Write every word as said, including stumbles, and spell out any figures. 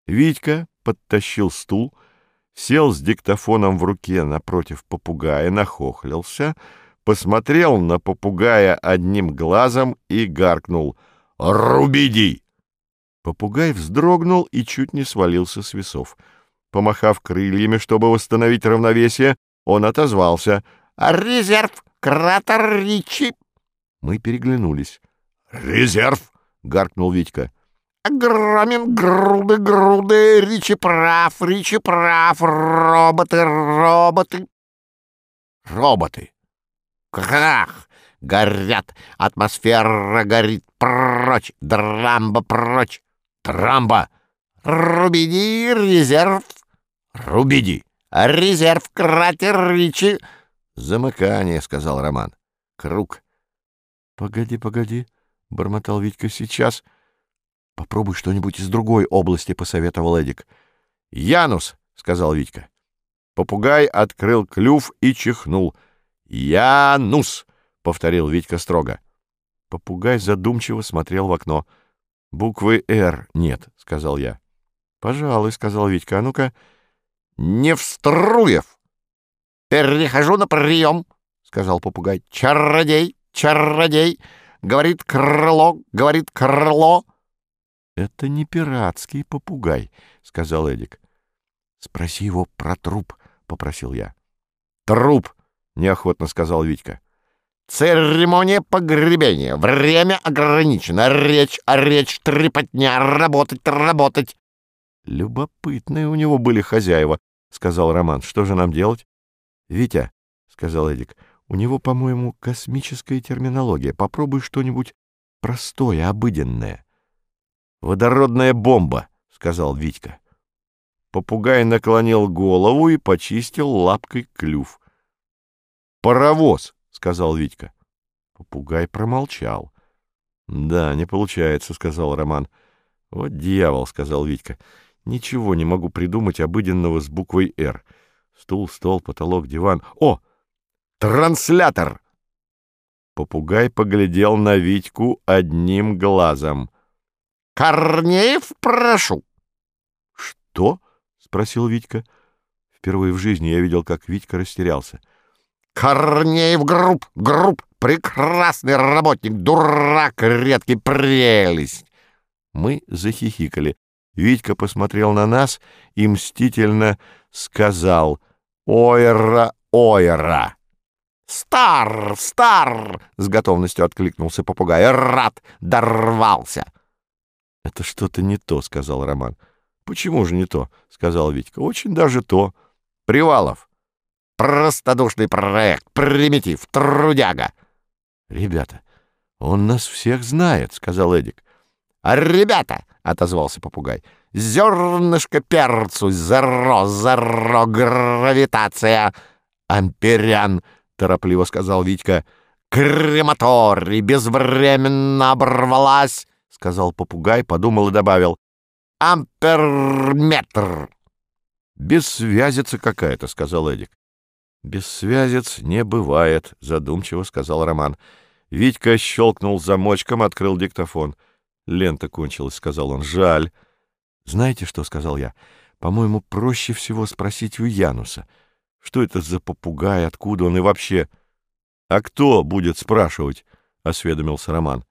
Витька подтащил стул, сел с диктофоном в руке напротив попугая, нахохлился, посмотрел на попугая одним глазом и гаркнул: «Рубиди!». Попугай вздрогнул и чуть не свалился с весов. Помахав крыльями, чтобы восстановить равновесие, он отозвался: «Резерв! Кратер Ричи!». Мы переглянулись. «Резерв!» — гаркнул Витька. «Огромен, груды, груды, Ричи прав, Ричи прав, роботы, роботы!» «Роботы! Крах! Горят! Атмосфера горит! Прочь! Драмба прочь! Драмба! Рубиди! Резерв! Рубиди! Резерв! Кратер Ричи!» «Замыкание», — сказал Роман. «Круг». «Погоди, погоди», — бормотал Витька, — «сейчас». «Попробуй что-нибудь из другой области», — посоветовал Эдик. «Янус», — сказал Витька. Попугай открыл клюв и чихнул. «Янус», — повторил Витька строго. Попугай задумчиво смотрел в окно. «Буквы «Р» нет», — сказал я. «Пожалуй», — сказал Витька. «А ну-ка». «Невструев». «Перехожу на прием», — сказал попугай. «Чародей, чародей, говорит крыло, говорит крыло». «Это не пиратский попугай», — сказал Эдик. «Спроси его про труп», — попросил я. «Труп», — неохотно сказал Витька. «Церемония погребения. Время ограничено. Речь, а речь, трепотня, работать, работать». «Любопытные у него были хозяева», — сказал Роман. «Что же нам делать?» «Витя», — сказал Эдик, — «у него, по-моему, космическая терминология. Попробуй что-нибудь простое, обыденное». «Водородная бомба», — сказал Витька. Попугай наклонил голову и почистил лапкой клюв. «Паровоз», — сказал Витька. Попугай промолчал. «Да, не получается», — сказал Роман. «Вот дьявол», — сказал Витька. «Ничего не могу придумать обыденного с буквой «Р». Стул, стол, потолок, диван. О! Транслятор!» Попугай поглядел на Витьку одним глазом. «Корнеев, прошу!» «Что?» — спросил Витька. Впервые в жизни я видел, как Витька растерялся. «Корнеев Групп, Групп, прекрасный работник, дурак, редкий, прелесть!» Мы захихикали. Витька посмотрел на нас и мстительно сказал: «Ойра, ойра!» «Стар, стар!» — с готовностью откликнулся попугай. «Рад, дорвался!» «Это что-то не то», — сказал Роман. «Почему же не то?» — сказал Витька. «Очень даже то. Привалов. Простодушный проект, примитив, трудяга». «Ребята, он нас всех знает», — сказал Эдик. «А ребята!» — отозвался попугай. «Зернышко перцу, зеро, зеро, гравитация!» «Амперян!» — торопливо сказал Витька. «Крематорий безвременно оборвалась!» — сказал попугай, подумал и добавил: «Амперметр!» «Бессвязица какая-то», — сказал Эдик. «Бессвязиц не бывает», — задумчиво сказал Роман. Витька щелкнул замочком, открыл диктофон. «Лента кончилась», — сказал он. «Жаль». «Знаете что?» — сказал я. «По-моему, проще всего спросить у Януса. Что это за попугай, откуда он и вообще?» «А кто будет спрашивать?» — осведомился Роман.